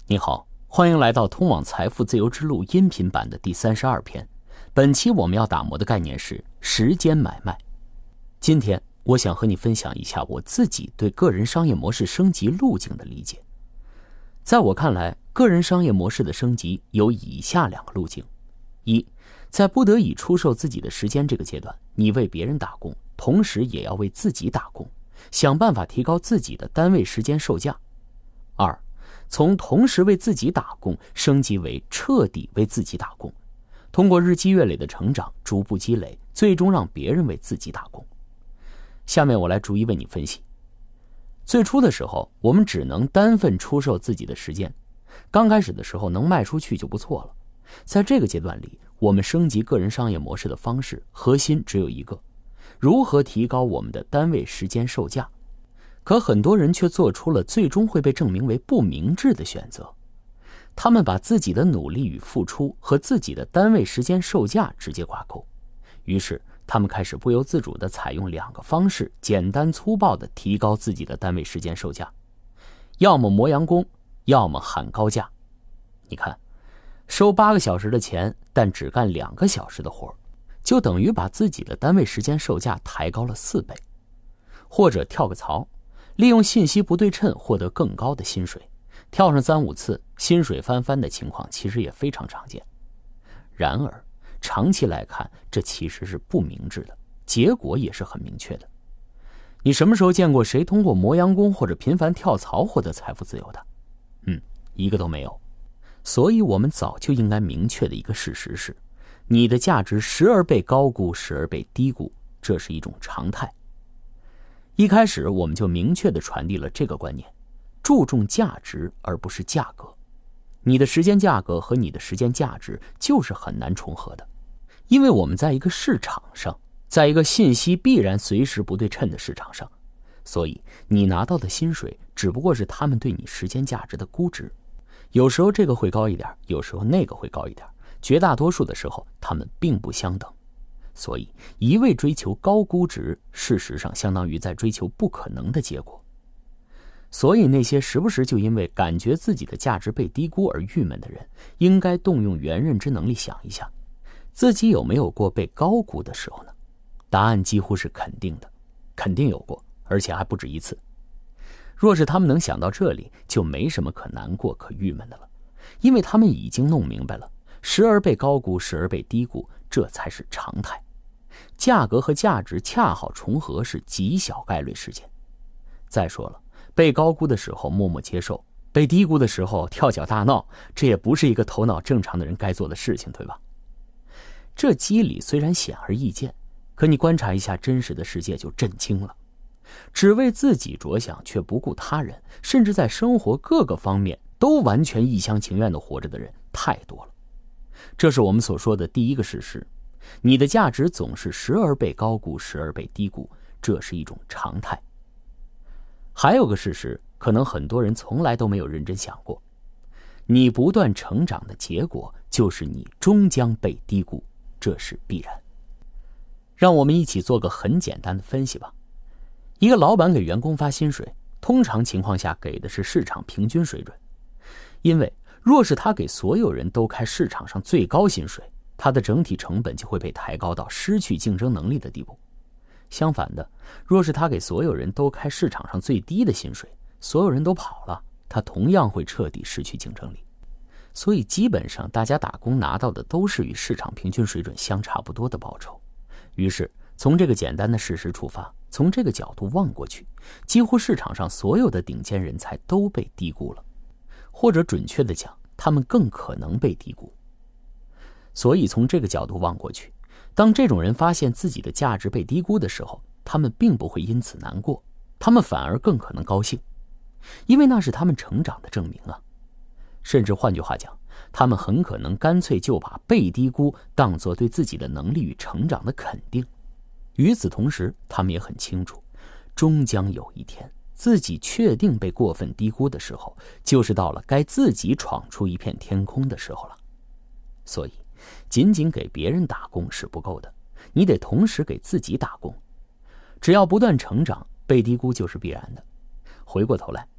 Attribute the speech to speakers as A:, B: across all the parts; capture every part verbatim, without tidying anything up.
A: 你好，欢迎来到通往财富自由之路音频版的第三十二篇。本期我们要打磨的概念是时间买卖。今天我想和你分享一下我自己对个人商业模式升级路径的理解。在我看来，个人商业模式的升级有以下两个路径：一，在不得已出售自己的时间这个阶段，你为别人打工，同时也要为自己打工，想办法提高自己的单位时间售价。二，从同时为自己打工升级为彻底为自己打工，通过日积月累的成长，逐步积累，最终让别人为自己打工。下面我来逐一为你分析。最初的时候，我们只能单份出售自己的时间，刚开始的时候能卖出去就不错了。在这个阶段里，我们升级个人商业模式的方式核心只有一个：如何提高我们的单位时间售价。可很多人却做出了最终会被证明为不明智的选择，他们把自己的努力与付出和自己的单位时间售价直接挂钩，于是他们开始不由自主地采用两个方式，简单粗暴地提高自己的单位时间售价，要么磨洋工，要么喊高价。你看，收八个小时的钱，但只干两个小时的活，就等于把自己的单位时间售价抬高了四倍。或者跳个槽，利用信息不对称获得更高的薪水，跳上三五次，薪水翻番的情况其实也非常常见。然而长期来看，这其实是不明智的，结果也是很明确的。你什么时候见过谁通过磨洋工或者频繁跳槽获得财富自由的？嗯，一个都没有。所以我们早就应该明确的一个事实是，你的价值时而被高估，时而被低估，这是一种常态。一开始我们就明确地传递了这个观念，注重价值而不是价格。你的时间价格和你的时间价值就是很难重合的，因为我们在一个市场上，在一个信息必然随时不对称的市场上，所以你拿到的薪水只不过是他们对你时间价值的估值。有时候这个会高一点，有时候那个会高一点，绝大多数的时候他们并不相等。所以一味追求高估值，事实上相当于在追求不可能的结果。所以那些时不时就因为感觉自己的价值被低估而郁闷的人，应该动用原认知能力想一下，自己有没有过被高估的时候呢？答案几乎是肯定的，肯定有过，而且还不止一次。若是他们能想到这里，就没什么可难过可郁闷的了，因为他们已经弄明白了，时而被高估，时而被低估，这才是常态。价格和价值恰好重合是极小概率事件。再说了，被高估的时候默默接受，被低估的时候跳脚大闹，这也不是一个头脑正常的人该做的事情，对吧？这机理虽然显而易见，可你观察一下真实的世界就震惊了。只为自己着想却不顾他人，甚至在生活各个方面都完全一厢情愿地活着的人太多了。这是我们所说的第一个事实，你的价值总是时而被高估，时而被低估，这是一种常态。还有个事实，可能很多人从来都没有认真想过，你不断成长的结果就是你终将被低估，这是必然。让我们一起做个很简单的分析吧。一个老板给员工发薪水，通常情况下给的是市场平均水准，因为若是他给所有人都开市场上最高薪水，他的整体成本就会被抬高到失去竞争能力的地步。相反的，若是他给所有人都开市场上最低的薪水，所有人都跑了，他同样会彻底失去竞争力。所以基本上大家打工拿到的都是与市场平均水准相差不多的报酬。于是从这个简单的事实出发，从这个角度望过去，几乎市场上所有的顶尖人才都被低估了，或者准确地讲，他们更可能被低估。所以从这个角度望过去，当这种人发现自己的价值被低估的时候，他们并不会因此难过，他们反而更可能高兴，因为那是他们成长的证明啊。甚至换句话讲，他们很可能干脆就把被低估当作对自己的能力与成长的肯定。与此同时，他们也很清楚，终将有一天自己确定被过分低估的时候，就是到了该自己闯出一片天空的时候了。所以仅仅给别人打工是不够的，你得同时给自己打工。只要不断成长，被低估就是必然的。回过头来，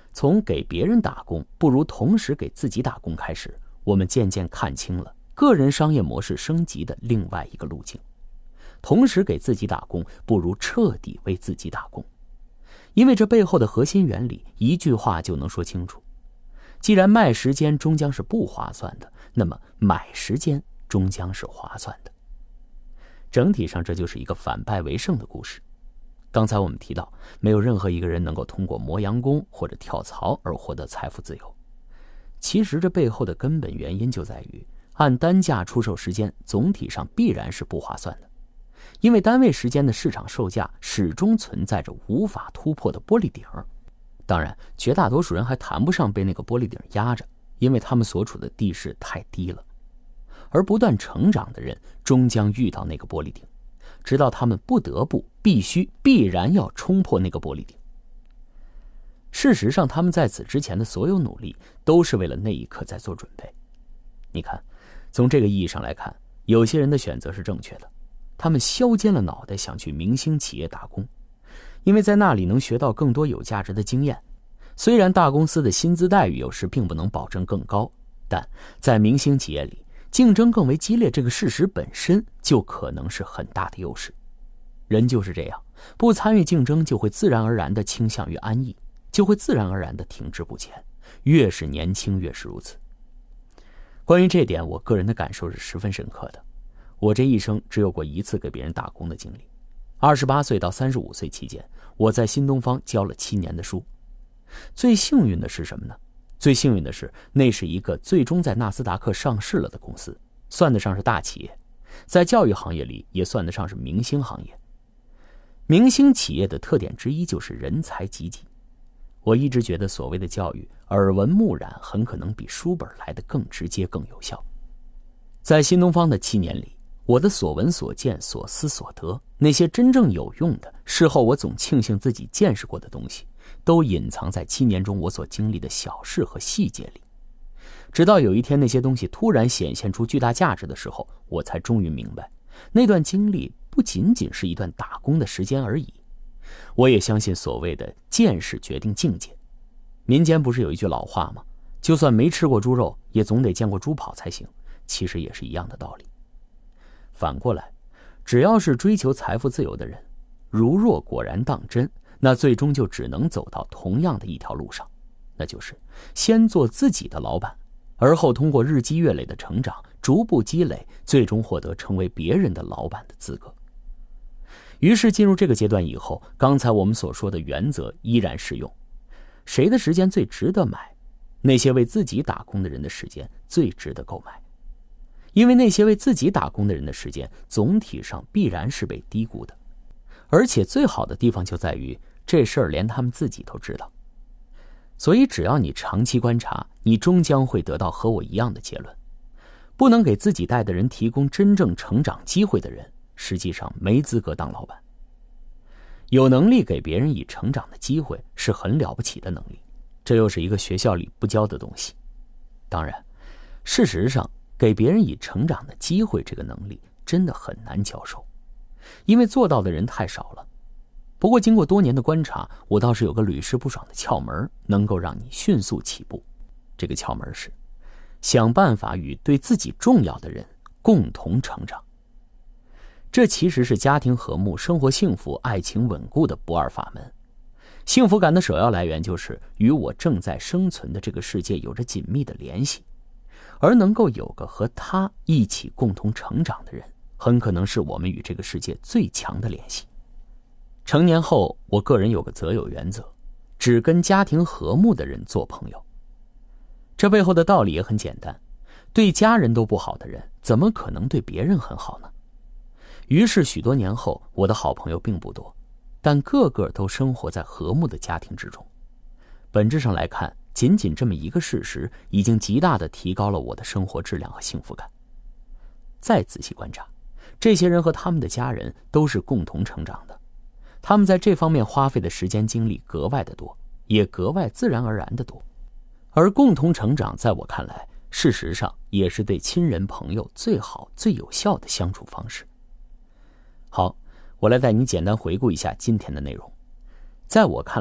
A: 从给别人打工不如同时给自己打工开始，我们渐渐看清了个人商业模式升级的另外一个路径。同时给自己打工不如彻底为自己打工，因为这背后的核心原理一句话就能说清楚。既然卖时间终将是不划算的，那么买时间终将是划算的。整体上这就是一个反败为胜的故事。刚才我们提到，没有任何一个人能够通过磨洋工或者跳槽而获得财富自由。其实这背后的根本原因就在于，按单价出售时间总体上必然是不划算的，因为单位时间的市场售价始终存在着无法突破的玻璃顶。当然，绝大多数人还谈不上被那个玻璃顶压着，因为他们所处的地势太低了。而不断成长的人终将遇到那个玻璃顶，直到他们不得不必须必然要冲破那个玻璃顶。事实上，他们在此之前的所有努力都是为了那一刻在做准备。你看，从这个意义上来看，有些人的选择是正确的，他们削尖了脑袋想去明星企业打工，因为在那里能学到更多有价值的经验。虽然大公司的薪资待遇有时并不能保证更高，但在明星企业里竞争更为激烈，这个事实本身就可能是很大的优势。人就是这样，不参与竞争就会自然而然地倾向于安逸，就会自然而然地停滞不前，越是年轻越是如此。关于这点，我个人的感受是十分深刻的。我这一生只有过一次给别人打工的经历。二十八岁到三十五岁期间，我在新东方教了七年的书。最幸运的是什么呢？最幸运的是，那是一个最终在纳斯达克上市了的公司，算得上是大企业，在教育行业里也算得上是明星行业。明星企业的特点之一就是人才济济。我一直觉得所谓的教育，耳闻目染很可能比书本来的更直接更有效。在新东方的七年里，我的所闻所见所思所得，那些真正有用的，事后我总庆幸自己见识过的东西，都隐藏在七年中我所经历的小事和细节里。直到有一天那些东西突然显现出巨大价值的时候，我才终于明白，那段经历不仅仅是一段打工的时间而已。我也相信所谓的见识决定境界。民间不是有一句老话吗？就算没吃过猪肉，也总得见过猪跑才行。其实也是一样的道理。反过来，只要是追求财富自由的人，如若果然当真，那最终就只能走到同样的一条路上，那就是先做自己的老板，而后通过日积月累的成长，逐步积累，最终获得成为别人的老板的资格。于是进入这个阶段以后，刚才我们所说的原则依然适用。谁的时间最值得买？那些为自己打工的人的时间最值得购买。因为那些为自己打工的人的时间总体上必然是被低估的，而且最好的地方就在于这事儿连他们自己都知道。所以只要你长期观察，你终将会得到和我一样的结论：不能给自己带的人提供真正成长机会的人，实际上没资格当老板。有能力给别人以成长的机会是很了不起的能力，这又是一个学校里不教的东西。当然，事实上给别人以成长的机会这个能力真的很难教授，因为做到的人太少了。不过经过多年的观察，我倒是有个屡试不爽的窍门，能够让你迅速起步。这个窍门是想办法与对自己重要的人共同成长。这其实是家庭和睦、生活幸福、爱情稳固的不二法门。幸福感的首要来源就是与我正在生存的这个世界有着紧密的联系，而能够有个和他一起共同成长的人，很可能是我们与这个世界最强的联系。成年后，我个人有个择友原则，只跟家庭和睦的人做朋友。这背后的道理也很简单，对家人都不好的人，怎么可能对别人很好呢？于是许多年后，我的好朋友并不多，但个个都生活在和睦的家庭之中。本质上来看，仅仅这么一个事实，已经极大地提高了我的生活质量和幸福感。再仔细观察，这些人和他们的家人都是共同成长的，他们在这方面花费的时间精力格外的多，也格外自然而然的多。而共同成长在我看来，事实上也是对亲人朋友最好最有效的相处方式。好，我来带你简单回顾一下今天的内容。在我看来，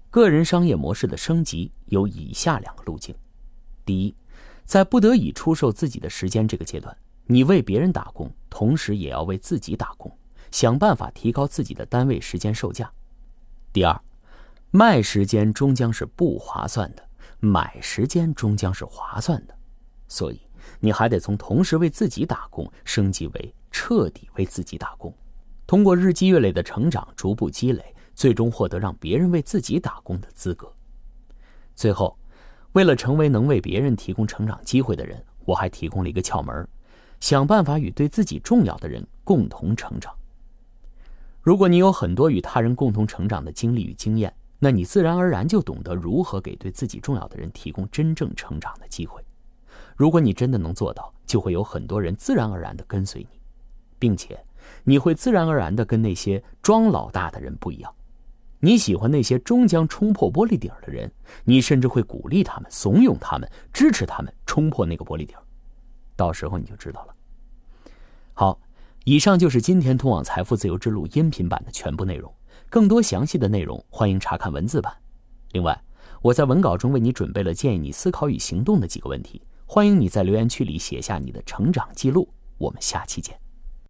A: 个人商业模式的升级有以下两个路径。第一，在不得已出售自己的时间这个阶段，你为别人打工，同时也要为自己打工，想办法提高自己的单位时间售价。第二，卖时间终将是不划算的，买时间终将是划算的。所以你还得从同时为自己打工升级为彻底为自己打工，通过日积月累的成长逐步积累，最终获得让别人为自己打工的资格。最后，为了成为能为别人提供成长机会的人，我还提供了一个窍门，想办法与对自己重要的人共同成长。如果你有很多与他人共同成长的经历与经验，那你自然而然就懂得如何给对自己重要的人提供真正成长的机会。如果你真的能做到，就会有很多人自然而然地跟随你，并且你会自然而然地跟那些装老大的人不一样。你喜欢那些终将冲破玻璃顶的人，你甚至会鼓励他们，怂恿他们，支持他们冲破那个玻璃顶。到时候你就知道了。好，以上就是今天通往财富自由之路音频版的全部内容。更多详细的内容，欢迎查看文字版。另外，我在文稿中为你准备了建议你思考与行动的几个问题，欢迎你在留言区里写下你的成长记录。我们下期见。